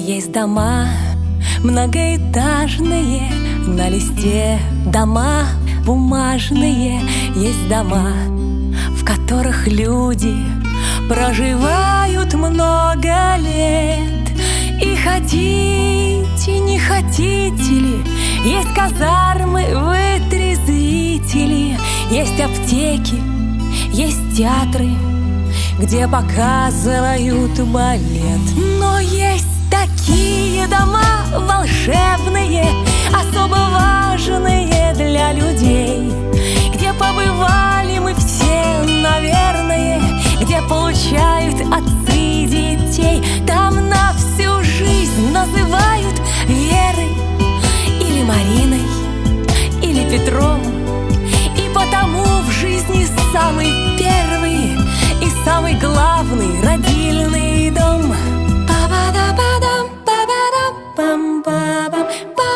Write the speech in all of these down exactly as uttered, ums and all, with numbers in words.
Есть дома многоэтажные, на листе дома бумажные. Есть дома, в которых люди проживают много лет. И хотите, не хотите ли, есть казармы, вытрезвители. Есть аптеки, есть театры, где показывают балет. Но есть такие дома волшебные, особо важные для людей, где побывали мы все, наверное, где получают отцы детей. Там на всю жизнь называют Верой или Мариной, или Петром. И потому в жизни самый первый и самый главный родильный дом. Па-ба-да-ба-дам, па-ба-дам, пам-па-бам,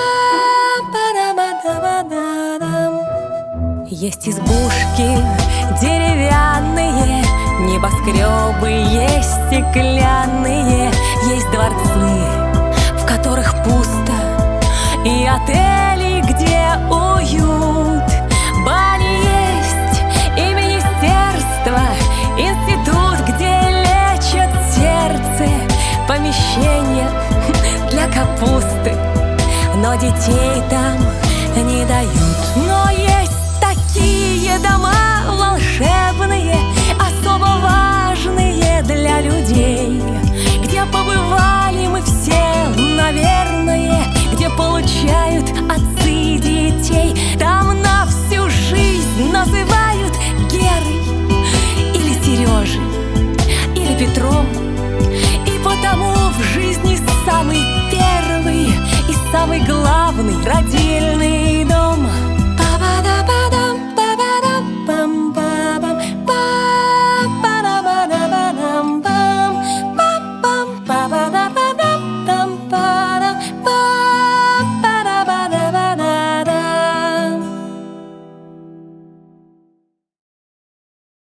па-ба-да-ба-да-ба-дам. Есть избушки деревянные, небоскребы есть стеклянные. Есть дворцы, в которых пусто, и отели, где уют. Бани есть и министерство, институт, где лечат сердце, помещение для капусты, но детей там не дают. Но есть такие дома волшебные, особо важные для людей, где побывали мы все, наверное, где получают отцы детей. Там на всю жизнь называют Герой или Сережей, или Петром. И потому в жизни самый первый и самый главный родитель.